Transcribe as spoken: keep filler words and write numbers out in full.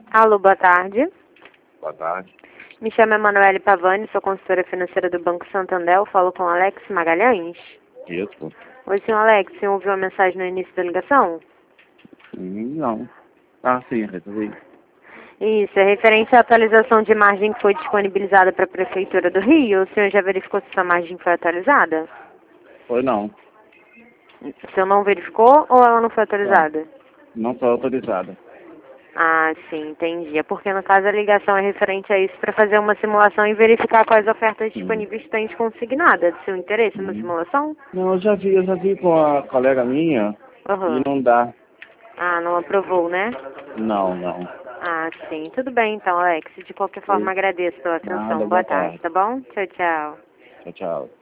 Alô, boa tarde. Boa tarde. Me chamo Emanuele Pavani, sou consultora financeira do Banco Santander. Eu falo com Alex Magalhães. Isso? Oi, senhor Alex, você ouviu a mensagem no início da ligação? Hum, Não. Ah, sim, resolvi. Isso, é referente à atualização de margem que foi disponibilizada para a Prefeitura do Rio. O senhor já verificou se essa margem foi atualizada? Foi não. O senhor não verificou ou ela não foi Não. atualizada? Não foi autorizada. Ah, sim, entendi. É porque, no caso, a ligação é referente a isso para fazer uma simulação e verificar quais ofertas Sim. disponíveis tem consignada. Do seu interesse na Hum. simulação? Não, eu já vi, eu já vi com a colega minha e Aham. não dá. Ah, não aprovou, né? Não, não. Ah, sim. Tudo bem, então, Alex. De qualquer forma, Foi agradeço pela nada, atenção. Boa boa tarde, tarde. tá bom? Tchau, tchau. Tchau, tchau.